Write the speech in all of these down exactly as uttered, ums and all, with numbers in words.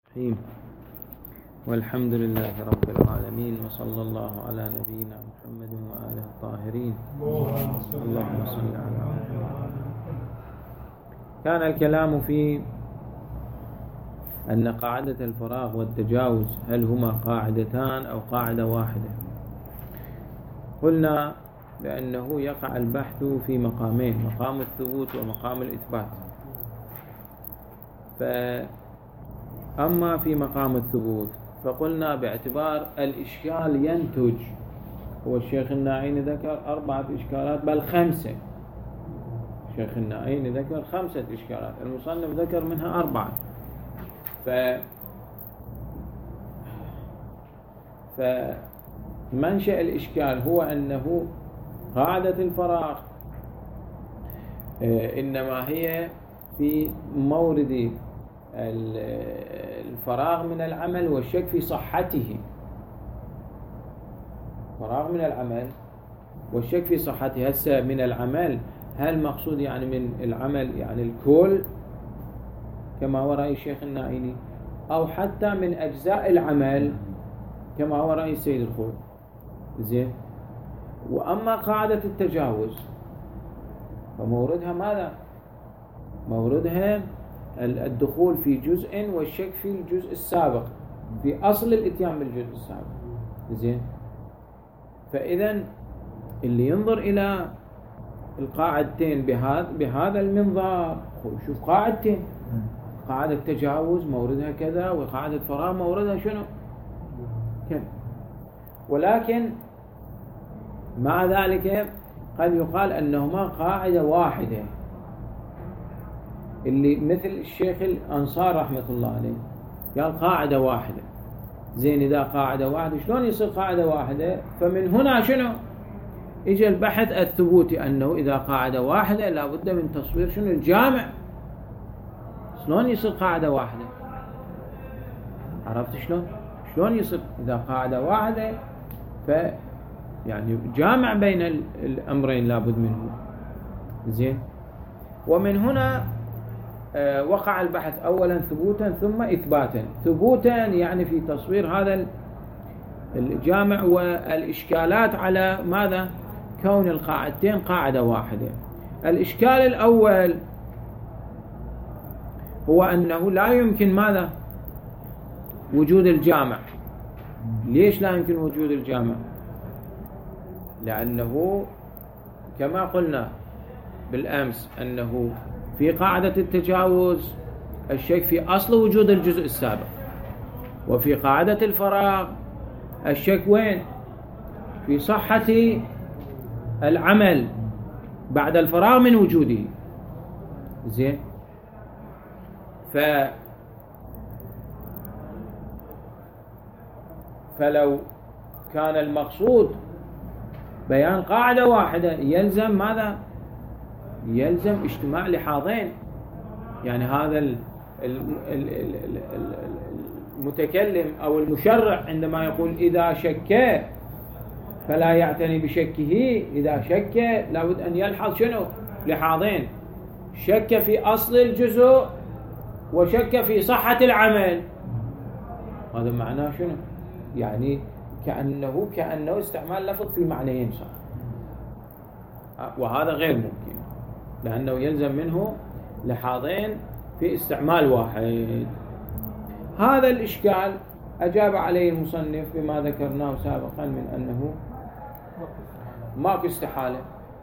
الرحيم والحمد لله رب العالمين وصلى الله على نبينا محمد وآله الطاهرين اللهم صل على محمد. كان الكلام في أن قاعدة الفراغ والتجاوز هل هما قاعدتان أو قاعدة واحدة. قلنا بأنه يقع البحث في مقامين، مقام الثبوت ومقام الإثبات. فأما في مقام الثبوت فقلنا باعتبار الإشكال ينتج، هو الشيخ الناعيني ذكر أربعة إشكالات بل خمسة، الشيخ الناعيني ذكر خمسة إشكالات، المصنف ذكر منها أربعة. ف فمنشأ الإشكال هو أنه قاعدة الفراغ إنما هي في مورد الفراغ من العمل والشك في صحته، فراغ من العمل والشك في صحته. هسه من العمل هل مقصود يعني من العمل يعني الكل كما هو رأي الشيخ الناعيني، أو حتى من أجزاء العمل كما هو رأي السيد الخوئي. زين. وأما قاعدة التجاوز فموردها ماذا؟ موردها الدخول في جزء والشك في الجزء السابق، في أصل الاتيان بالجزء السابق. زين. فإذا اللي ينظر إلى القاعدتين بهذا بهذا المنظار هو يشوف قاعدتين، قاعدة تجاوز موردها كذا وقاعدة فراغ موردها شنو كذا. ولكن مع ذلك قد يقال أنهما قاعدة واحدة، اللي مثل الشيخ الأنصار رحمة الله عليه قال قاعدة واحدة. زين، إذا قاعدة واحدة شلون يصير قاعدة واحدة؟ فمن هنا شنو إجا البحث الثبوتي أنه إذا قاعدة واحدة لابد من تصوير شنو الجامع، شلون يصير قاعدة واحدة؟ عرفت شلون؟ شلون يصير إذا قاعدة واحدة ف يعني جامع بين الأمرين لابد منه. زين. ومن هنا آه وقع البحث أولا ثبوتا ثم إثباتا. ثبوتا يعني في تصوير هذا الجامع والإشكالات على ماذا؟ كون القاعدتين قاعدة واحدة. الإشكال الأول هو أنه لا يمكن ماذا؟ وجود الجامع. ليش لا يمكن وجود الجامع؟ لأنه كما قلنا بالأمس أنه في قاعدة التجاوز الشك في أصل وجود الجزء السابق، وفي قاعدة الفراغ الشك وين؟ في صحة العمل بعد الفراغ من وجوده. زين. ف فلو كان المقصود بيان قاعدة واحدة يلزم ماذا؟ يلزم اجتماع لحاظين. يعني هذا المتكلم أو المشرع عندما يقول إذا شك فلا يعتني بشكه، إذا شك لابد أن يلحظ شنو؟ لحاظين، شك في أصل الجزء وشك في صحة العمل. هذا معناه شنو؟ يعني كأنه كأنه استعمال لفظ في معنيين صح، وهذا غير ممكن لأنه يلزم منه لحاظين في استعمال واحد. هذا الإشكال أجاب عليه المصنف بما ذكرناه سابقا من أنه ماكو استحالة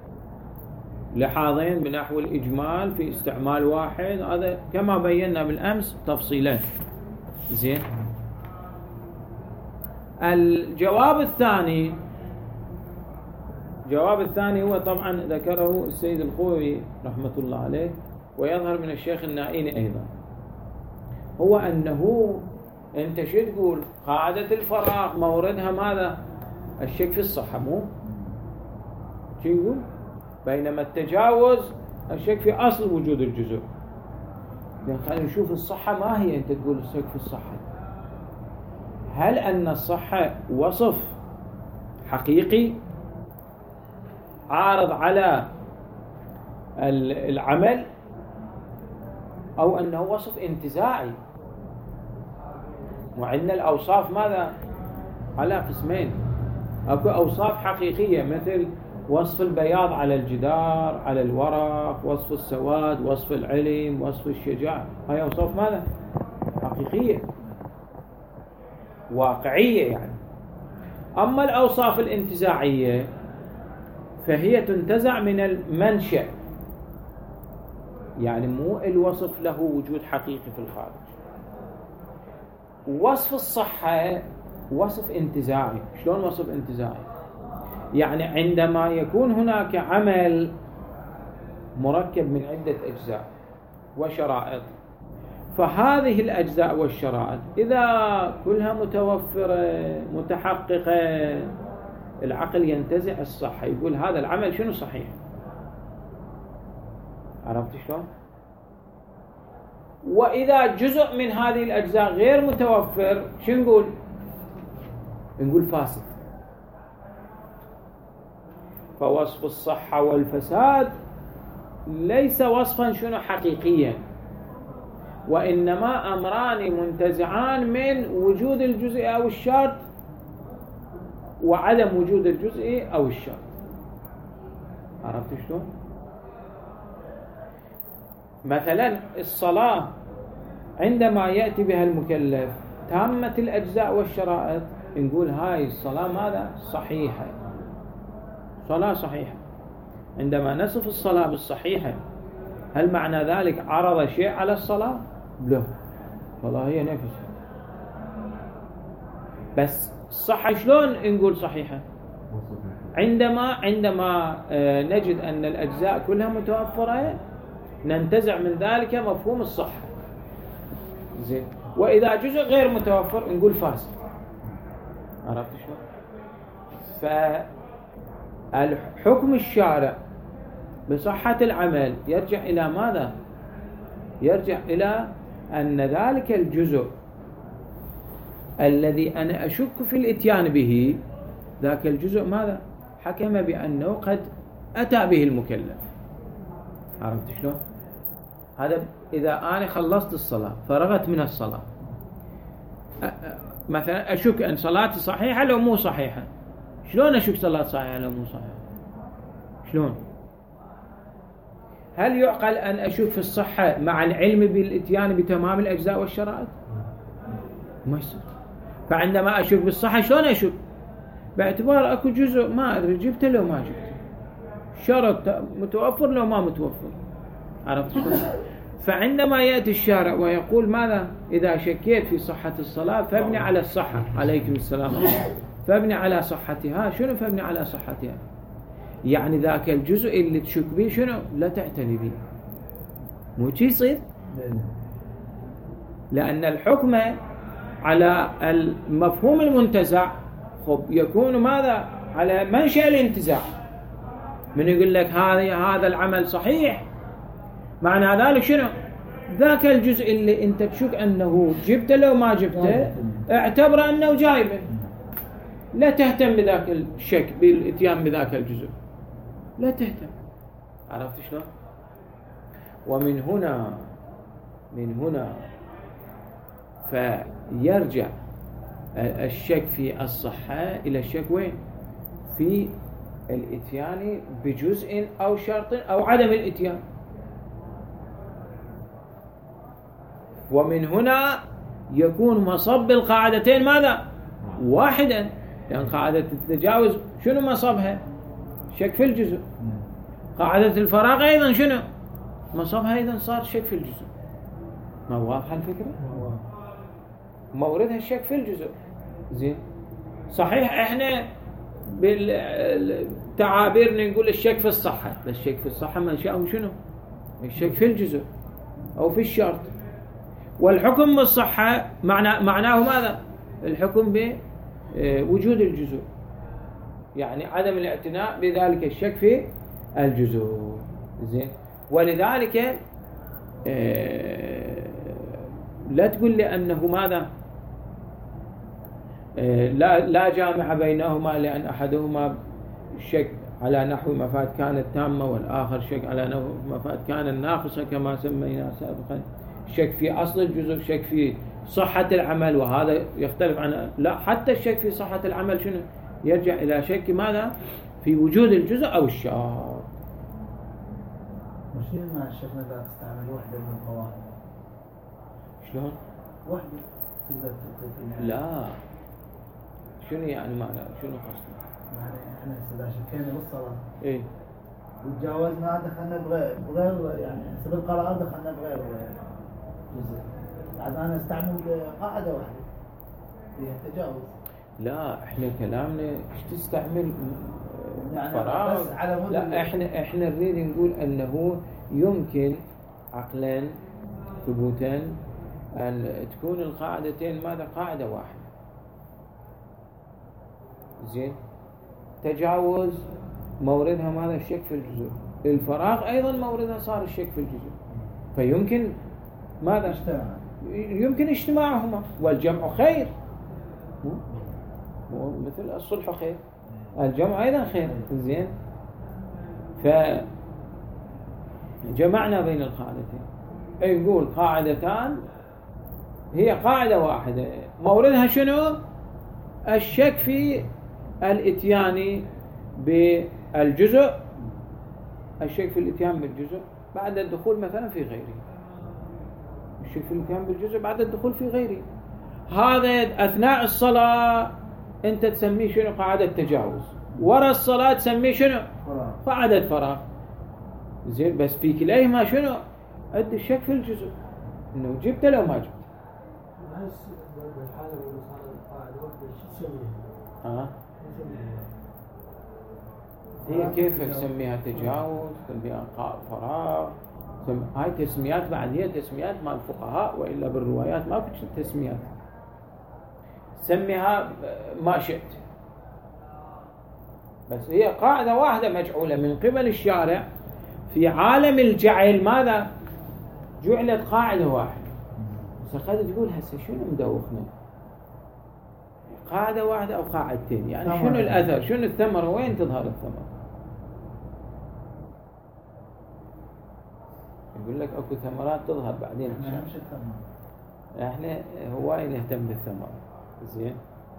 لحاظين بنحو الإجمال في استعمال واحد، هذا كما بينا بالأمس تفصيلا. زين. الجواب الثاني الجواب الثاني هو طبعا ذكره السيد الخوئي رحمة الله عليه ويظهر من الشيخ الناعيني أيضا، هو أنه أنت شو تقول؟ قاعدة الفراغ موردها ماذا؟ الشك في الصحة، مو شو يقول؟ بينما التجاوز الشك في أصل وجود الجزء. يعني خلينا نشوف الصحة ما هي. أنت تقول الشك في الصحة، هل أن الصحة وصف حقيقي عارض على العمل، أو أنه وصف انتزاعي؟ وعندنا الأوصاف ماذا؟ على قسمين. أكو أوصاف حقيقية مثل وصف البياض على الجدار، على الورق، وصف السواد، وصف العلم، وصف الشجاعة. هاي أوصاف ماذا؟ حقيقية واقعية يعني. أما الأوصاف الانتزاعية فهي تنتزع من المنشأ، يعني مو الوصف له وجود حقيقي في الخارج. وصف الصحة وصف انتزاعي. شلون وصف انتزاعي؟ يعني عندما يكون هناك عمل مركب من عدة أجزاء وشرائط، فهذه الأجزاء والشرائط إذا كلها متوفرة متحققة العقل ينتزع الصحة، يقول هذا العمل شنو صحيح. عرفت شلون؟ وإذا جزء من هذه الأجزاء غير متوفر شو نقول؟ نقول فاسد. فوصف الصحة والفساد ليس وصفا شنو حقيقيا، وإنما أمران منتزعان من وجود الجزء أو الشرط وعدم وجود الجزء أو الشرط. عرفت شلون؟ مثلا الصلاة عندما يأتي بها المكلف تامة الأجزاء والشرائط نقول هاي الصلاة ماذا؟ صحيحة، صلاة صحيحة. عندما نصف الصلاة بالصحيحة هل معنى ذلك عرض شيء على الصلاة؟ لا، الصلاة هي نفسها. بس الصحة شلون نقول صحيحة؟ عندما عندما نجد أن الأجزاء كلها متوفرة ننتزع من ذلك مفهوم الصحة. زين. وإذا جزء غير متوفر نقول فاسد. عرفت شلون؟ فالحكم الشارع بصحة العمل يرجع إلى ماذا؟ يرجع إلى أن ذلك الجزء الذي أنا أشك في الإتيان به ذاك الجزء ماذا؟ حكم بأنه قد أتى به المكلف. عرفت شلون؟ هذا إذا أنا خلصت الصلاة فرغت من الصلاة مثلا أشك أن صلاتي صحيحة لو مو صحيحة. شلون أشك صلاة صحيحة لو مو صحيحة؟ شلون؟ هل يعقل أن أشك في الصحة مع العلم بالإتيان بتمام الأجزاء والشرائط؟ ما يصير. فعندما أشك بالصحة شلون أشك؟ باعتبار أكو جزء ما أدري جبته لو ما جبته، شرط متوفر لو ما متوفر. عرفت شلون؟ فعندما يأتي الشارع ويقول ماذا؟ إذا شكيت في صحة الصلاة فابني على الصحة، عليكم السلام، فابني على صحتها. شنو فابني على صحتها؟ يعني ذاك الجزء اللي تشك به شنو؟ لا تعتني به. مو شي يصير؟ لأن الحكم على المفهوم المنتزع خب يكون ماذا؟ على منشأ الانتزاع. من يقول لك هذا هذا العمل صحيح، معنى ذلك شنو؟ ذاك الجزء اللي انت تشك انه جبته لو ما جبته اعتبر انه جايبه، لا تهتم بذاك الشك بالاتيان بذاك الجزء، لا تهتم. عرفت شلون؟ ومن هنا من هنا فيرجع الشك في الصحة إلى الشك وين؟ في الاتيان بجزء أو شرط أو عدم الاتيان. ومن هنا يكون مصب القاعدتين ماذا؟ واحدا، لأن قاعدة التجاوز شنو مصبها؟ شك في الجزء. قاعدة الفراغ أيضا شنو مصبها؟ أيضا صار شك في الجزء. ما واضحة الفكرة؟ موردها الشك في الجزء. زين. صحيح احنا بالتعابير نقول الشك في الصحة، بس الشك في الصحة منشأه شنو؟ الشك في الجزء أو في الشرط. والحكم بالصحة معنى معناه ماذا؟ الحكم بوجود الجزء، يعني عدم الاعتناء بذلك الشك في الجزء. زين. ولذلك لا تقول لي أنه ماذا؟ لا لا جامع بينهما، لأن أحدهما شك على نحو مفاد كانت تامة والآخر شك على نحو مفاد كانت ناقصة كما سمينا سابقا. شك في أصل الجزء، شك في صحة العمل، وهذا يختلف عنه. لا، حتى الشك في صحة العمل شنو؟ يرجع إلى شك ماذا؟ في وجود الجزء أو الشرط. وشنو مع الشك إذا تستعمل وحدة من القواعد؟ شلون؟ وحدة تقدر تقدر. لا، شنو يعني معنى؟ شنو قصدك؟ يعني احنا إذا شكينا بالصلاة إيه وتجاوزنا دخلنا بغير بغير يعني سبب القراءة دخلنا بغير جزء، بعد أنا استعمل قاعدة واحدة فيها تجاوز. لا، احنا كلامنا ايش تستعمل يعني فراغ؟ بس على مود لا، احنا احنا نريد نقول انه يمكن عقلا ثبوتا ان تكون القاعدتين ماذا؟ قاعدة واحدة. زين، تجاوز موردها ماذا؟ الشك في الجزء، الفراغ ايضا موردها صار الشك في الجزء، فيمكن ماذا؟ اجتماع. يمكن اجتماعهما، والجمع خير، مثل الصلح خير، الجمع ايضا خير. زين، فجمعنا بين القاعدتين، يقول قاعدتان هي قاعدة واحدة موردها شنو؟ الشك في الاتيان بالجزء، الشك في الاتيان بالجزء بعد الدخول مثلا في غيره، الشك في الاتيان بالجزء بعد الدخول في غيره. هذا أثناء الصلاة أنت تسميه شنو؟ قاعدة تجاوز. وراء الصلاة تسميه شنو؟ قاعدة فراغ. زين، بس في كليهما شنو؟ عد الشك في الجزء، إنه جبت لو ما جبت. الحالة اللي صارت قاعدة واحدة شو تسميها؟ ها؟ هي كيف تسميها؟ تجاوز، تسميها فراغ، هاي تسميات بعد، هي تسميات مع الفقهاء، وإلا بالروايات ما كنت تسميات، سميها ما شئت، بس هي قاعدة واحدة مجعولة من قبل الشارع في عالم الجعل. ماذا؟ جعلت قاعدة واحدة. سقد تقول هسه شنو مدوخنا؟ قاعدة واحدة أو قاعدتين؟ يعني شنو الأثر؟ شنو الثمرة؟ وين تظهر الثمرة؟ يقول لك أكو ثمرات تظهر بعدين إن شاء الله. إحنا هواي نهتم بالثمرة. زين،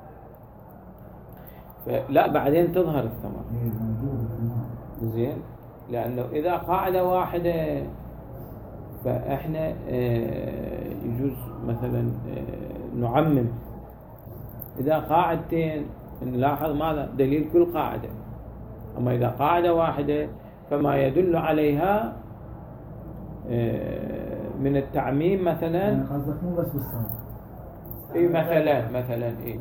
فلا بعدين تظهر الثمرة. زين، لأنه إذا قاعدة واحدة فإحنا يجوز مثلا نعمم. إذا قاعدتين نلاحظ ماذا؟ دليل كل قاعدة. أما إذا قاعدة واحدة فما يدل عليها من التعميم مثلا. يعني قصدك مو بس بالصلاة. إيه مثلا مثلا إيه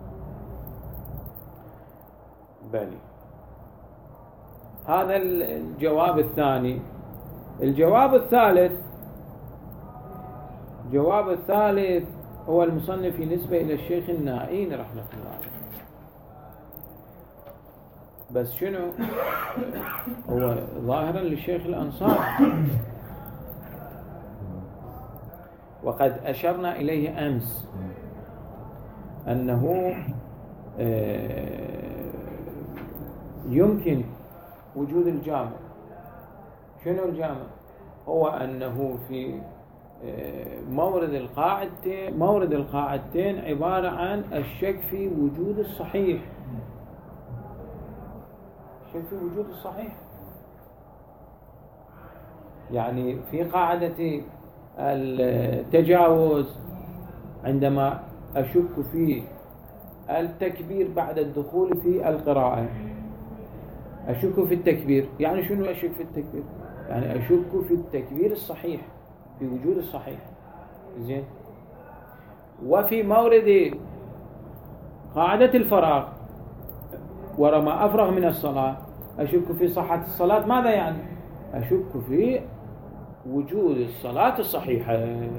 بلي. هذا الجواب الثاني. الجواب الثالث، الجواب الثالث هو المصنف نسبة إلى الشيخ النائين رحمة الله عليه. بس شنو هو ظاهرا للشيخ الأنصار، وقد أشرنا إليه أمس أنه يمكن وجود الجامع. شنو الجامع؟ هو أنه في مورد القاعدتين، مورد القاعدتين عبارة عن الشك في وجود الصحيح، الشك في وجود الصحيح. يعني في قاعدة التجاوز عندما أشك في التكبير بعد الدخول في القراءة، أشك في التكبير. يعني شنو أشك في التكبير؟ يعني أشك في التكبير الصحيح، في وجود الصحيح. زين، وفي مورد قاعدة الفراغ ورا ما أفرغ من الصلاة أشك في صحة الصلاة. ماذا يعني؟ أشك في وجود الصلاة الصحيحة،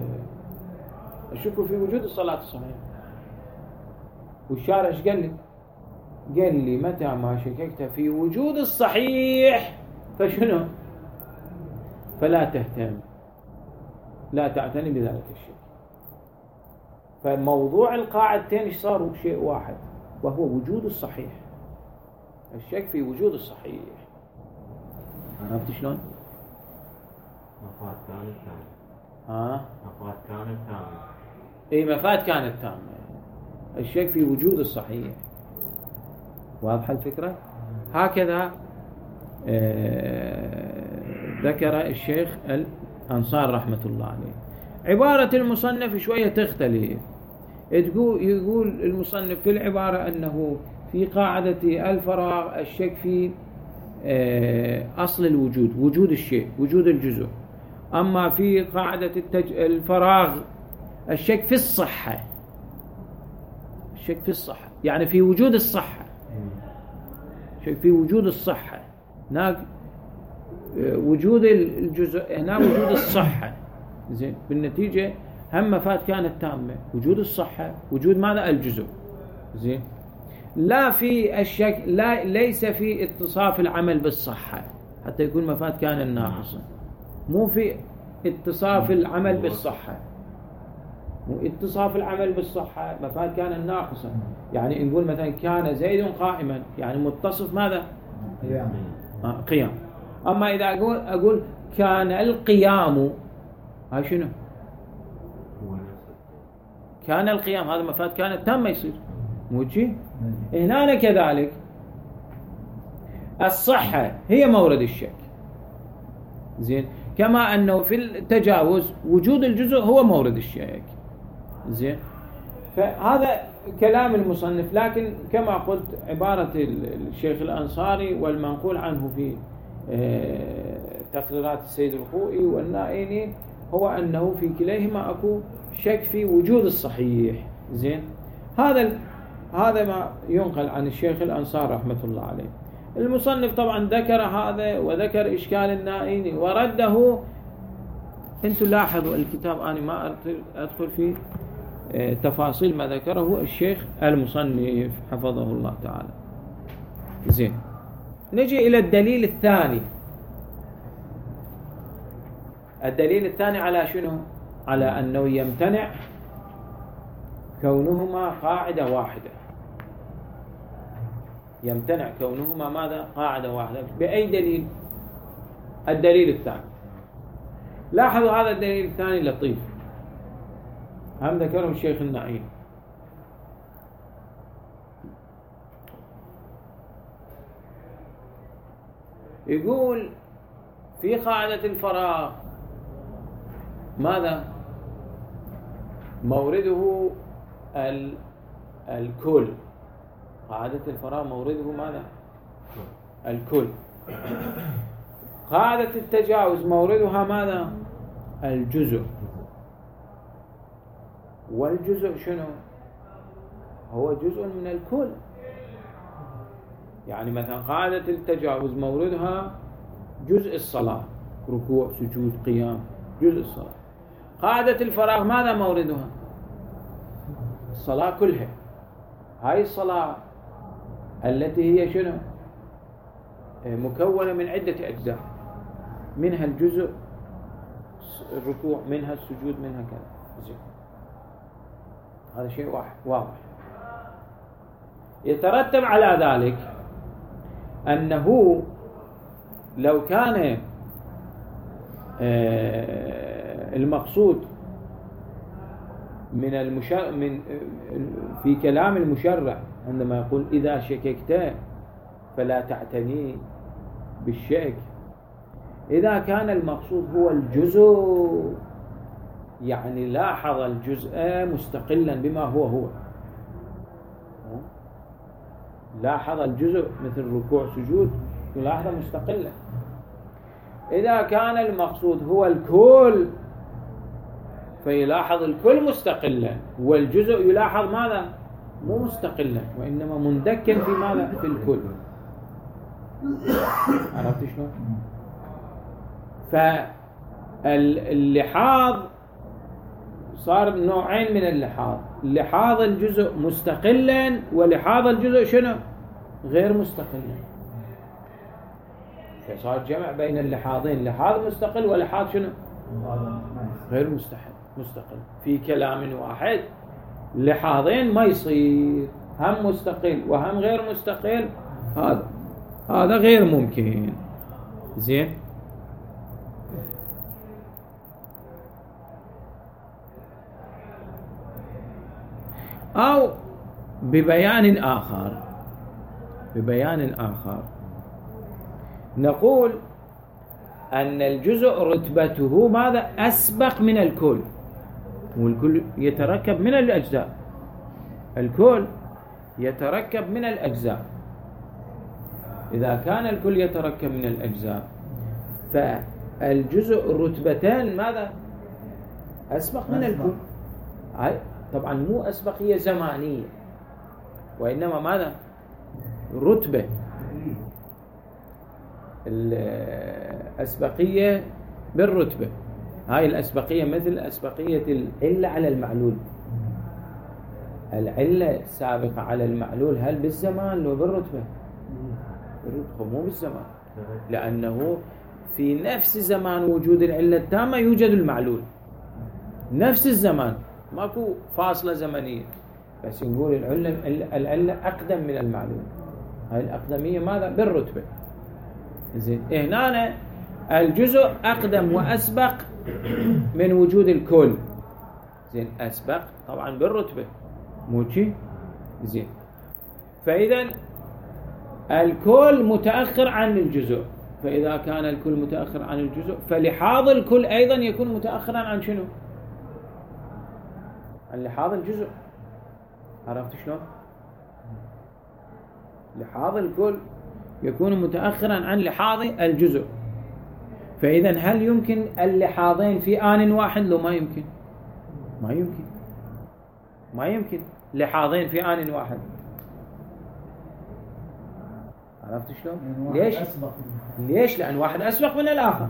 أشك في وجود الصلاة الصحيحة. والشارع ايش قال لي؟ قال لي متى ما شككت في وجود الصحيح فشنو؟ فلا تهتم، لا تعتني بذلك الشيء. فموضوع القاعدتين ايش صاروا؟ شيء واحد، وهو وجود الصحيح، الشك في وجود الصحيح. عرفت شلون؟ مفاد كامل كامل. ها؟ مفاد كامل كامل. اي مفاد كانت تامة، الشك في وجود الصحيح. واضحة الفكرة؟ هكذا آه ذكر الشيخ الأنصار رحمة الله عليه. عبارة المصنف شوية تختلف، تقول يقول المصنف في العبارة أنه في قاعدة الفراغ الشك في آه أصل الوجود، وجود الشيء، وجود الجزء. أما في قاعدة التج... الفراغ الشك في الصحة، الشك في الصحة يعني في وجود الصحة، شك في وجود الصحة. هناك وجود الجزء، هنا وجود الصحة. زين، بالنتيجة هم مفاد كانت تامة، وجود الصحة، وجود ماذا؟ الجزء. زين، لا في الشك، لا ليس في اتصاف العمل بالصحة حتى يكون مفاد كان ناقصا. مو في اتصاف العمل بالصحة، مو اتصاف العمل بالصحة مفاد كان ناقصا. يعني نقول مثلا كان زيد قائما، يعني متصف ماذا؟ قيام. آه قيام. أما إذا أقول أقول كان القيام، هاي شنو؟ كان القيام، هذا مفاد كان تام ما يصير، مو شيء. هنا كذلك الصحة هي مورد الشك. زين، كما أنه في التجاوز وجود الجزء هو مورد الشك. زين، فهذا كلام المصنف. لكن كما قلت عبارة الشيخ الأنصاري والمنقول عنه في تقريرات السيد الخوئي والنائيني هو أنه في كليهما أكو شك في وجود الصحيح. زين، هذا هذا ما ينقل عن الشيخ الأنصار رحمة الله عليه. المصنف طبعا ذكر هذا وذكر إشكال النائيني ورده. انتم لاحظوا الكتاب، أنا ما أدخل في تفاصيل ما ذكره الشيخ المصنف حفظه الله تعالى. زين، نجي إلى الدليل الثاني. الدليل الثاني على شنو؟ على أنه يمتنع كونهما قاعدة واحدة. يمتنع كونهما ماذا؟ قاعدة واحدة. بأي دليل؟ الدليل الثاني. لاحظوا هذا الدليل الثاني لطيف، هم ذكره الشيخ النعيم. يقول في قاعدة الفراغ ماذا؟ مورده ال الكل. قاعدة الفراغ مورده ماذا؟ الكل. قاعدة التجاوز موردها ماذا؟ الجزء. والجزء شنو؟ هو جزء من الكل. يعني مثلا قاعدة التجاوز موردها جزء الصلاة، ركوع سجود قيام، جزء الصلاة. قاعدة الفراغ ماذا موردها؟ الصلاة كلها. هاي الصلاة التي هي شنو؟ مكونة من عدة أجزاء، منها الجزء الركوع، منها السجود، منها كذا. هذا شيء واحد واضح. يترتب على ذلك أنه لو كان المقصود من المشرع من في كلام المشرع عندما يقول إذا شككت فلا تعتني بالشك، إذا كان المقصود هو الجزء، يعني لاحظ الجزء مستقلا بما هو هو، لاحظ الجزء مثل ركوع سجود يلاحظ مستقلا. إذا كان المقصود هو الكل فيلاحظ الكل مستقلا، والجزء يلاحظ ماذا؟ مو مستقلا، وإنما مندكا في ماذا؟ في الكل. عرفت شلون؟ فاللحاظ صار نوعين من اللحاظ، لحاظ الجزء مستقلا ولحاظ الجزء شنو؟ غير مستقلا. فصار جمع بين اللحاظين، لحاظ مستقل ولحاظ شنو؟ غير مستقل. مستقل في كلام واحد لحاظين ما يصير، هم مستقل وهم غير مستقل، هذا هذا غير ممكن. زين، أو ببيان آخر ببيان آخر نقول أن الجزء رتبته ماذا؟ أسبق من الكل، والكل يتركب من الأجزاء، الكل يتركب من الأجزاء. إذا كان الكل يتركب من الأجزاء فالجزء الرتبتان ماذا؟ أسبق من الكل. طبعا مو أسبقية زمانية، وإنما ماذا؟ رتبة. الأسبقية بالرتبة، هاي الأسبقية مثل أسبقية العلة على المعلول. العلة السابقة على المعلول هل بالزمان لو بالرتبة؟ بالرتبة مو بالزمان، لأنه في نفس زمان وجود العلة التامة يوجد المعلول، نفس الزمان، ماكو فاصلة زمنية، بس نقول العلة العلة أقدم من المعلول. هاي الأقدمية ماذا؟ بالرتبة. زين، هنا الجزء أقدم وأسبق من وجود الكل. زين، أسبق طبعا بالرتبة مو شي. زين، فإذا الكل متأخر عن الجزء، فإذا كان الكل متأخر عن الجزء فلحاظ الكل أيضا يكون متأخرا عن شنو؟ عن لحاظ الجزء. عرفت شلون؟ لحاظ الكل يكون متأخرا عن لحاظ الجزء. فإذا هل يمكن اللحاظين في آن واحد؟ لو ما يمكن، ما يمكن ما يمكن لحاظين في آن واحد. عرفت شلون؟ ليش؟ ليش؟ لأن واحد أسبق من الآخر،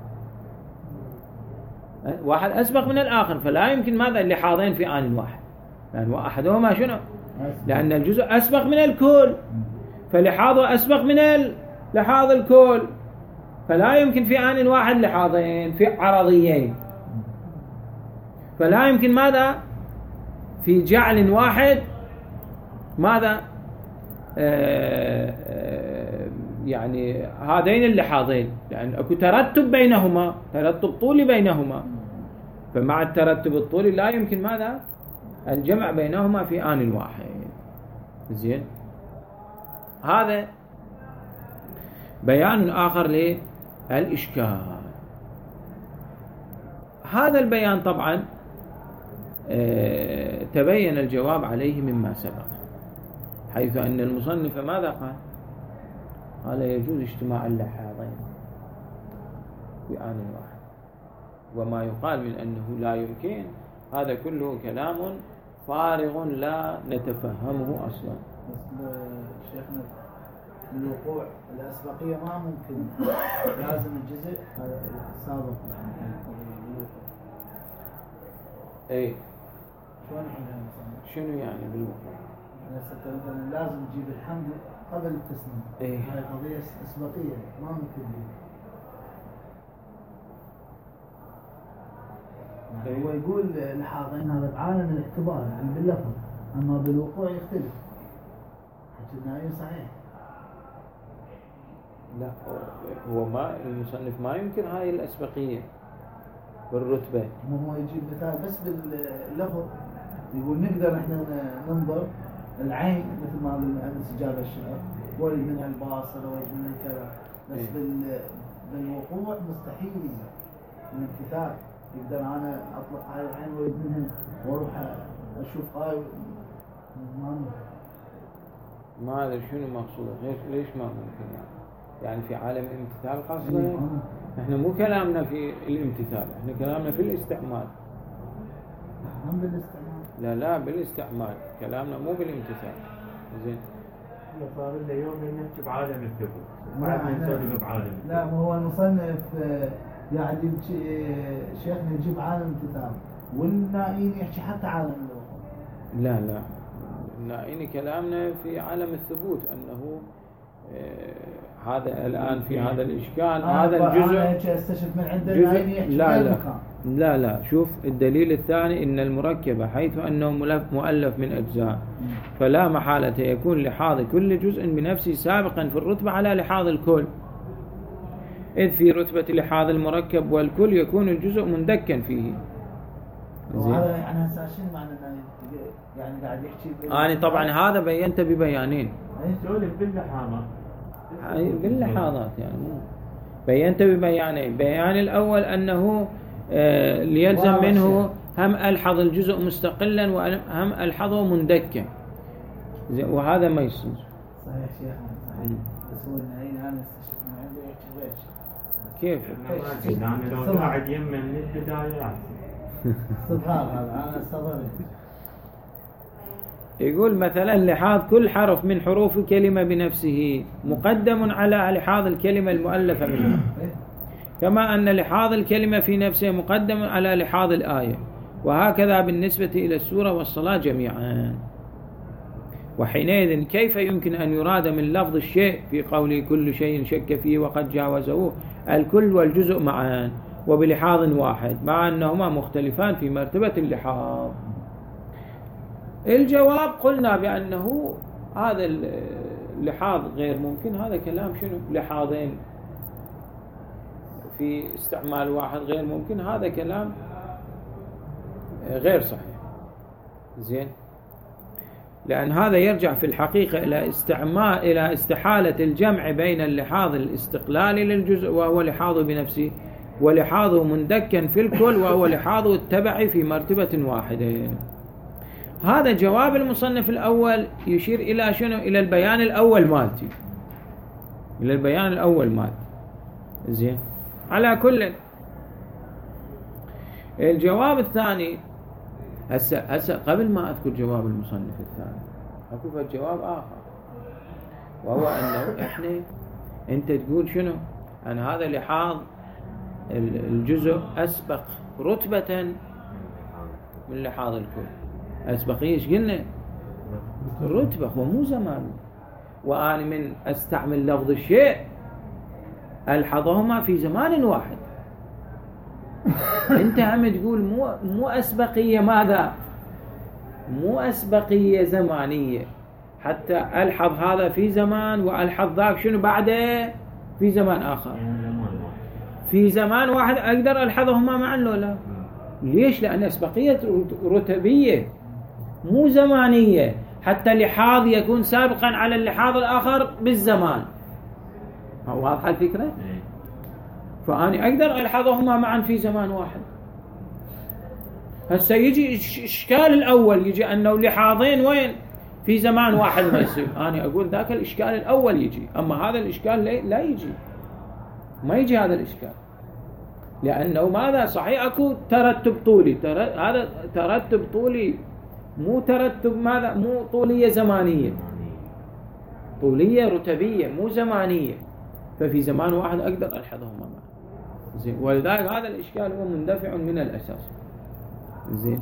واحد أسبق من الآخر، فلا يمكن ماذا؟ اللحاظين في آن واحد، لأن أحدهما شنو؟ لأن الجزء أسبق من الكل، فلحاظه أسبق من لحاظ الكل، فلا يمكن في آن واحد لحاظين في عرضيين، فلا يمكن ماذا؟ في جعل واحد ماذا؟ آه آه يعني هذين اللحاظين، لأن أكو ترتب بينهما، ترتب طولي بينهما، فمع الترتب الطولي لا يمكن ماذا؟ الجمع بينهما في آن واحد. زين، هذا بيان آخر للإشكال. هذا البيان طبعا اه تبين الجواب عليه مما سبق، حيث أن المصنف ماذا قال؟ قال يجوز اجتماع اللحاظين في آن واحد، وما يقال من أنه لا يمكن هذا كله كلام فارغ لا نتفهمه أصلا. شيخنا الوقوع الأسبقية ما ممكن، لازم الجزء السابق. اي شلون شنو يعني بالوقوع؟ مثلا لازم تجيب الحمد قبل التسليم. اي هاي قضية أسبقية ما ممكن دي. يعني هو يقول لحاظين هذا بعالم الاعتبار يعني باللفظ، أما بالوقوع يختلف. حكينا صحيح. لا، هو ما المصنف ما يمكن هاي الأسبقية بالرتبة. هو يجيب مثال بس باللفظ، يقول نقدر احنا ننظر العين مثل ما بالأمس جاب الشعر، ولد منها الباصر ولد منها كذا، بس إيه؟ بال بالوقوع مستحيل الامتثال. يقدر انا اطلق هاي العين ولد منها واروح اشوف هاي ما ما ادري شنو مقصوده. ليش ليش ما ممكن يعني؟ يعني في عالم الامتثال قصدي. احنا مو كلامنا في الامتثال، احنا كلامنا في الاستعمال. هم بالاستعمال؟ لا لا بالاستعمال، كلامنا مو بالامتثال. زين، صار لنا يوم نحكي بعالم الثبوت، بعد نسولف بعالم. لا، ما هو المصنف يعني شيخنا يجيب عالم الامتثال، والنائين يحكي حتى عالم الوقوع. لا لا، النائين كلامنا في عالم الثبوت، انه آه هذا الآن في هذا الإشكال. هذا الجزء استشف من عند النائين يحكي لا لا لا لا شوف الدليل الثاني، إن المركبة حيث أنه مؤلف من أجزاء فلا محالة يكون لحاظ كل جزء بنفسه سابقا في الرتبة على لحاظ الكل، إذ في رتبة لحاظ المركب والكل يكون الجزء مندكا فيه. وهذا يعني هسه شنو معنى انه يعني قاعد يحكي أنا طبعا هذا بينته ببيانين سولف باللحاظة باللحاظات يعني مو بينته ببيانين. بيان الأول أنه آه ليلزم منه هم ألحظ الجزء مستقلا وهم ألحظه مندكا، وهذا ما يصير. صحيح شيخنا صحيح. بس هو النهاية أنا استشفت من عنده يحكي كيف؟ أنا لو قاعد يمه من البداية استظهار هذا أنا استظهر. يقول مثلا لحاظ كل حرف من حروف كلمة بنفسه مقدم على لحاظ الكلمة المؤلفة منها، كما أن لحاظ الكلمة في نفسه مقدم على لحاظ الآية، وهكذا بالنسبة إلى السورة والصلاة جميعا. وحينئذ كيف يمكن أن يراد من لفظ الشيء في قوله كل شيء شك فيه وقد جاوزه الكل والجزء معا وبلحاظ واحد، مع أنهما مختلفان في مرتبة اللحاظ؟ الجواب قلنا بأنه هذا اللحاظ غير ممكن. هذا كلام شنو؟ لحاظين في استعمال واحد غير ممكن، هذا كلام غير صحيح. زين، لأن هذا يرجع في الحقيقة إلى استعمال إلى استحالة الجمع بين اللحاظ الاستقلالي للجزء وهو لحاظه بنفسه، ولحاظه مندكا في الكل وهو لحاظه التبعي في مرتبة واحدة. هذا جواب المصنف الأول يشير إلى شنو؟ إلى البيان الأول مالتي، إلى البيان الأول مالتي. زين، على كل الجواب الثاني هسه هسه قبل ما أذكر جواب المصنف الثاني أكو جواب آخر، وهو أنه إحنا أنت تقول شنو؟ أن هذا لحاظ الجزء أسبق رتبة من لحاظ الكل. أسبق إيش قلنا؟ الرتبة، هو مو زمان. وأنا من أستعمل لفظ الشيء ألحظهما في زمان واحد. أنت هم تقول مو مو أسبقية، ماذا؟ مو أسبقية زمانية، حتى ألحظ هذا في زمان وألحظ ذاك شنو بعده في زمان آخر. في زمان واحد أقدر ألحظهما معا لو لا؟ ليش؟ لأن أسبقية رتبية مو زمانية، حتى لحاظ يكون سابقا على اللحاظ الآخر بالزمان. واضحة الفكرة؟ فأنا أقدر ألحظهما معا في زمان واحد. هسه يجي إشكال الأول، يجي أنه لحاظين وين في زمان واحد ما يصير. أنا أقول ذاك الإشكال الأول يجي، أما هذا الإشكال لا يجي، ما يجي هذا الإشكال، لأنه ماذا؟ صحيح أكو ترتب طولي، تر... هذا ترتب طولي، مو ترتب ماذا؟ مو طولية زمانية، طولية رتبية مو زمانية. ففي زمان واحد أقدر ألحظهما معا. زين، ولذلك هذا الإشكال هو مندفع من الأساس. زين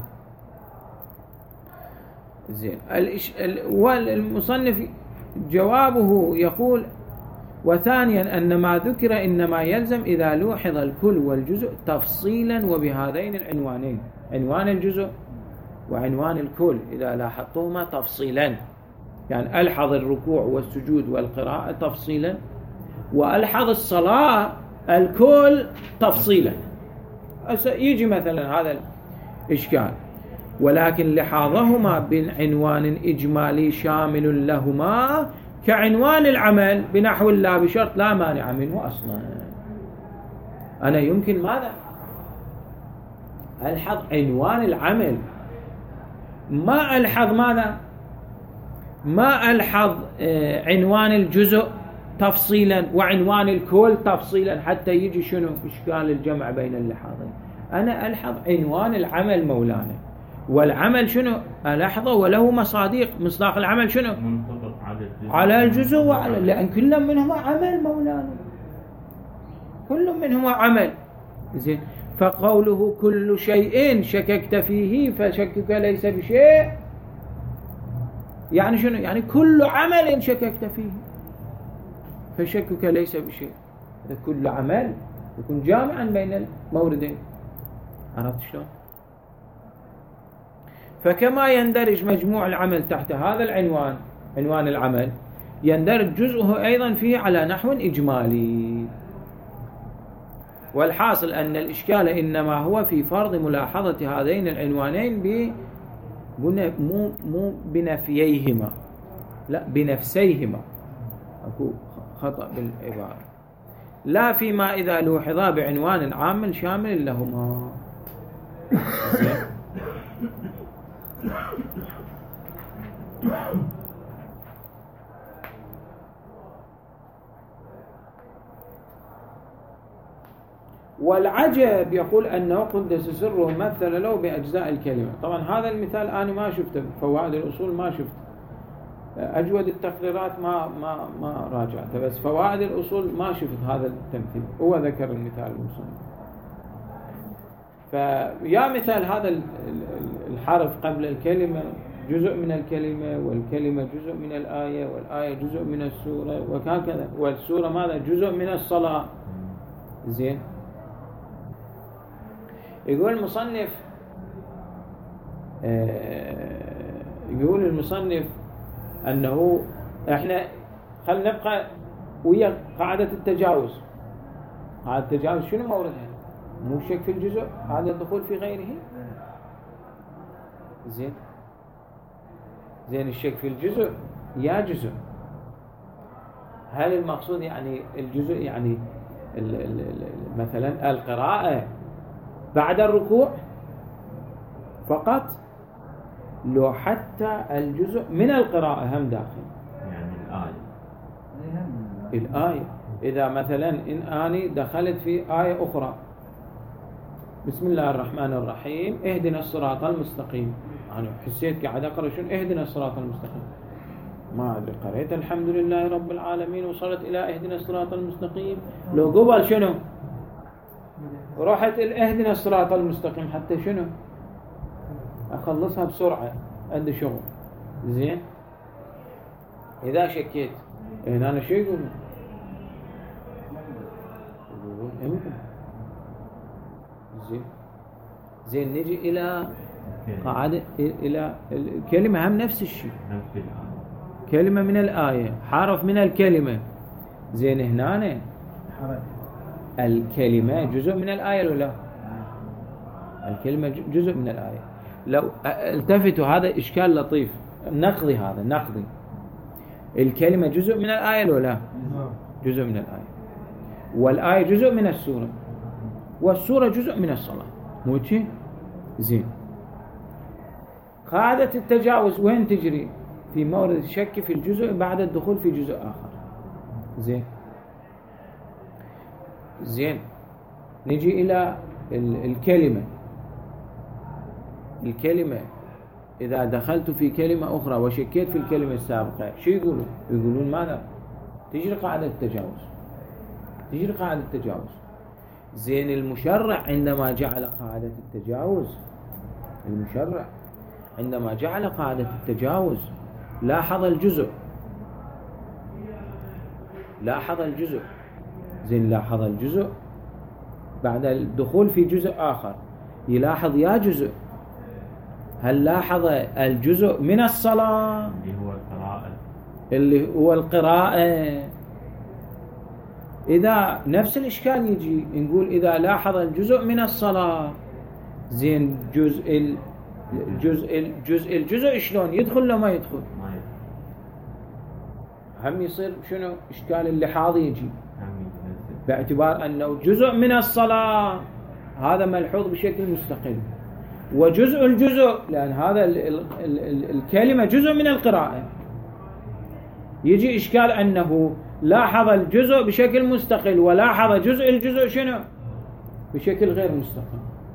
زين الإش... ال... والمصنف جوابه يقول: وثانيا أن ما ذكر إنما يلزم إذا لوحظ الكل والجزء تفصيلا وبهذين العنوانين، عنوان الجزء وعنوان الكل، إذا لاحظتهما تفصيلا، يعني ألحظ الركوع والسجود والقراءة تفصيلا، وألحظ الصلاة الكل تفصيلا. يجي مثلا هذا الإشكال، ولكن لحاظهما بعنوان إجمالي شامل لهما كعنوان العمل بنحو لا بشرط لا مانع منه أصلا. أنا يمكن ماذا؟ ألحظ عنوان العمل، ما ألحظ ماذا؟ ما ألحظ عنوان الجزء تفصيلا وعنوان الكل تفصيلا، حتى يجي شنو إشكال الجمع بين اللحاظين. أنا ألحظ عنوان العمل مولانا، والعمل شنو ألحظه وله مصادق. مصداق العمل شنو؟ على الجزء وعلى، لأن كل منهما عمل مولانا، كل منهما عمل. زين، فقوله كل شيء شككت فيه فشكك ليس بشيء، يعني شنو؟ يعني كل عمل شككت فيه فشكك ليس بشيء. كل عمل يكون جامعا بين الموردين. عرفت شلون؟ فكما يندرج مجموع العمل تحت هذا العنوان، عنوان العمل، يندرج جزءه أيضا فيه على نحو إجمالي. والحاصل أن الإشكال إنما هو في فرض ملاحظة هذين العنوانين ب مو مو بنفييهما، لا بنفسيهما، أكو خطأ بالعبارة، لا فيما إذا لوحظا بعنوان عام شامل لهما. والعجب يقول أنه قدس سره مثل له بأجزاء الكلمة. طبعا هذا المثال أنا ما شفته، فوائد الأصول ما شفته، أجود التقريرات ما ما ما راجعته، بس فوائد الأصول ما شفت هذا التمثيل. هو ذكر المثال المصنف. فيا مثال هذا الحرف قبل الكلمة جزء من الكلمة، والكلمة جزء من الآية، والآية جزء من السورة، وهكذا، والسورة ماذا؟ جزء من الصلاة. زين. يقول المصنف يقول المصنف أنه إحنا خلينا نبقى ويا قاعدة التجاوز. قاعدة التجاوز شنو موردها؟ مو الشك في الجزء، هذا الدخول في غيره. زين زين الشك في الجزء يا جزء. هل المقصود يعني الجزء يعني ال ال ال مثلا القراءة بعد الركوع فقط، لو حتى الجزء من القراءة هم داخل؟ يعني الآية الآية إذا مثلا إن أني دخلت في آية أخرى، بسم الله الرحمن الرحيم اهدنا الصراط المستقيم، أنا حسيت قاعد أقرأ شنو اهدنا الصراط المستقيم، ما أدري قريت الحمد لله رب العالمين وصلت إلى اهدنا الصراط المستقيم، لو قبل شنو رحت اهدنا الصراط المستقيم حتى شنو أخلصها بسرعة، عندي شغل. زين. إذا شكيت هنا أنا شو يقولون؟ يقولون إمتى؟ زين زين نجي إلى قاعدة إلى الكلمة هم نفس الشيء، كلمة من الآية، حرف من الكلمة. زين هنا الكلمة جزء من الآية ولا لا؟ الكلمة جزء من الآية. لو التفتوا هذا إشكال لطيف نقضي، هذا نقضي. الكلمة جزء من الآية ولا لا؟ جزء من الآية، والآية جزء من السورة، والسورة جزء من الصلاة، مو شيء؟ زين. قاعدة التجاوز وين تجري؟ في مورد الشك في الجزء بعد الدخول في جزء آخر. زين زين نجي إلى الكلمة. الكلمة إذا دخلت في كلمة أخرى وشكيت في الكلمة السابقة شو يقولون؟ يقولون ماذا؟ تجري قاعدة التجاوز، تجري قاعدة التجاوز. زين المشرع عندما جعل قاعدة التجاوز، المشرع عندما جعل قاعدة التجاوز لاحظ الجزء، لاحظ الجزء. زين لاحظ الجزء بعد الدخول في جزء آخر، يلاحظ يا جزء. هل لاحظ الجزء من الصلاة اللي هو القراءة، اللي هو القراءة؟ إذا نفس الإشكال يجي نقول إذا لاحظ الجزء من الصلاة، زين جزء الجزء الجزء الجزء شلون يدخل لو ما يدخل؟ ما يدخل. هم يصير شنو إشكال اللحاظ يجي باعتبار أنه جزء من الصلاة، هذا ملحوظ بشكل مستقل، وجزء الجزء لأن هذا ال ال ال الكلمة جزء من القراءة، يجي إشكال أنه لاحظ الجزء بشكل مستقل ولاحظ جزء الجزء شنو بشكل غير مستقل.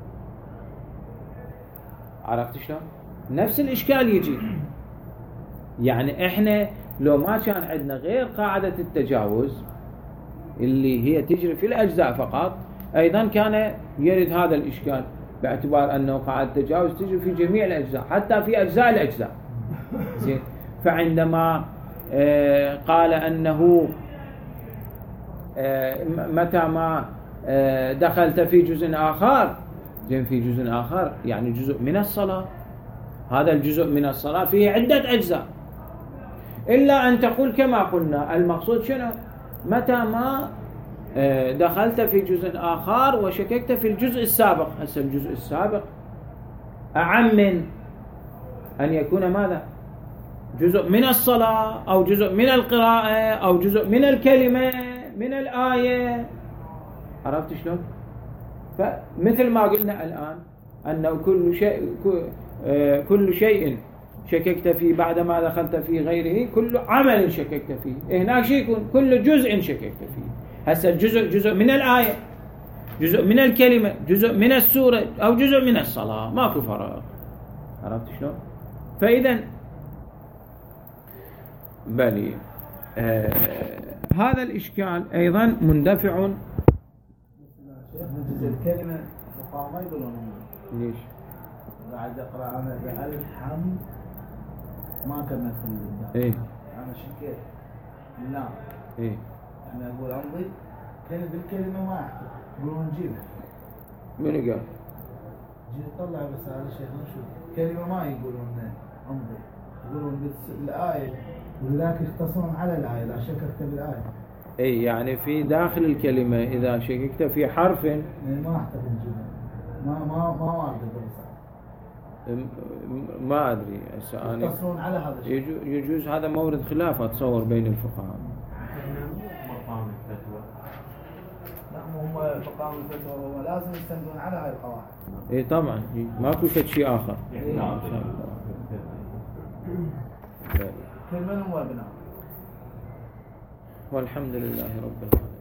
عرفت شلون؟ نفس الإشكال يجي. يعني إحنا لو ما كان عندنا غير قاعدة التجاوز اللي هي تجري في الأجزاء فقط، أيضا كان يرد هذا الإشكال باعتبار أنه قاعدة التجاوز تجري في جميع الأجزاء حتى في أجزاء الأجزاء. زين. فعندما آه قال أنه آه متى ما آه دخلت في جزء آخر، زين في جزء آخر يعني جزء من الصلاة، هذا الجزء من الصلاة فيه عدة أجزاء، إلا أن تقول كما قلنا المقصود شنو؟ متى ما دخلت في جزء آخر وشككت في الجزء السابق. هسه الجزء السابق أعم من أن يكون ماذا؟ جزء من الصلاة أو جزء من القراءة أو جزء من الكلمة من الآية. عرفت شلون؟ فمثل ما قلنا الآن أنه كل شيء كل شيء شككت فيه بعدما دخلت في غيره كل عمل شككت فيه. هناك شيء يكون كل جزء شككت فيه. هسه الجزء جزء من الآية، جزء من الكلمة، جزء من السورة أو جزء من الصلاة، ماكو فرق. عرفت شلون؟ فإذا بلي آه هذا الإشكال أيضا مندفع. جزء الكلمة فقهاء ما يقولون ليش؟ قاعد أقرأ أنا الحمد ما كملت الدال. إيه. أنا شكيت لا. إيه. أنا أقول أمضي كلمة بالكلمة ما أحكي يقولون جيبها. من قال؟ جيت طلع بس هذا الشيخ نشوف كلمة ما يقولون أمضي يقولون بالآية ولذلك يختصرون على الآية لا شككت بالآية. اي يعني في داخل الكلمة إذا شككت في حرف ما أحتاج نجيبها ما ما ما أعرف بالرسالة. ما أدري هسه أنا يختصرون على هذا الشيء. يجوز هذا مورد خلاف أتصور بين الفقهاء. مقام الفتوى. لا هم مقام الفتوى هو لازم يستندون على هاي القواعد. اي طبعا ماكو شيء آخر. نعم. كل من هو ابناء. والحمد لله رب العالمين.